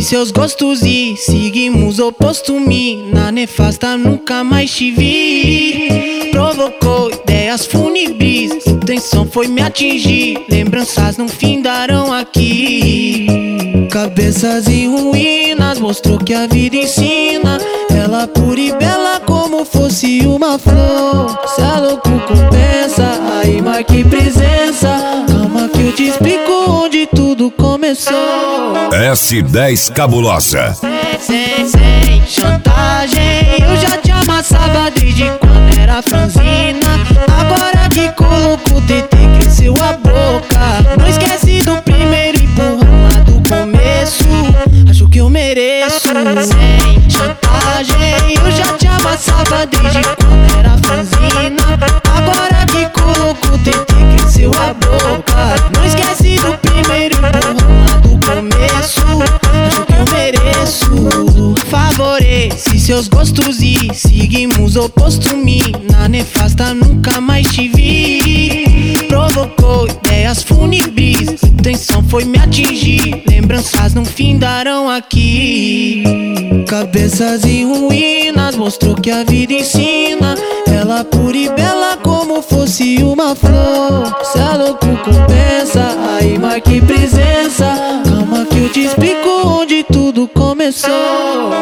seus gostos e seguimos oposto. Mina nefasta, nunca mais te vi. Provocou ideias fúnebres, intenção foi me atingir. Lembranças não findarão aqui. Cabeças em ruínas, mostrou que a vida ensina. Ela pura e bela como fosse uma flor. Se é louco compensa, aí marque presença. Calma que eu te explico onde tudo começou. S10 Cabulosa. Sem chantagem, eu já te amassava desde quando era franzina. Agora que colocou o TT, cresceu a boca. Não esquece do primeiro empurrão lá do começo. Acho que eu mereço. Sem chantagem, eu já te amassava desde quando era franzina. Agora que colocou o TT, cresceu a boca. Não esquece do primeiro empurrão lá do começo. Acho que eu mereço. Favorece seus gostos e seguimos oposto. Mina nefasta, nunca mais te vi. Provocou ideias fúnebres, intenção foi me atingir. Lembranças não findarão aqui. Cabeças em ruínas, mostrou que a vida ensina. Ela pura e bela como fosse uma flor. Se é louco compensa, aí marque presença. Calma que eu te explico onde tudo começou.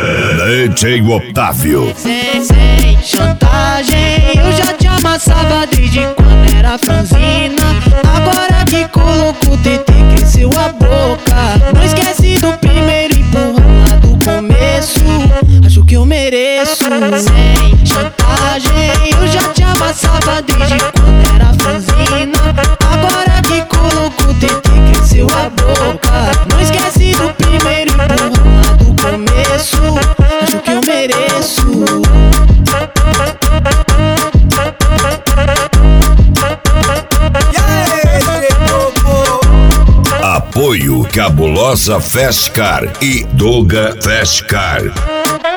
DJ Otávio. Sem chantagem, eu já te amassava desde quando era franzina. Agora que colocou o TT, cresceu a boca. Não esquece do primeiro empurrão lá do começo. Acho que eu mereço. Sem chantagem, eu já te amassava desde quando era franzina. Agora que colocou o TT, cresceu a boca. Não esquece do primeiro empurrão lá do começo. Acho que eu mereço. Apoio Cabulosa Fast Car e Doga Fast Car.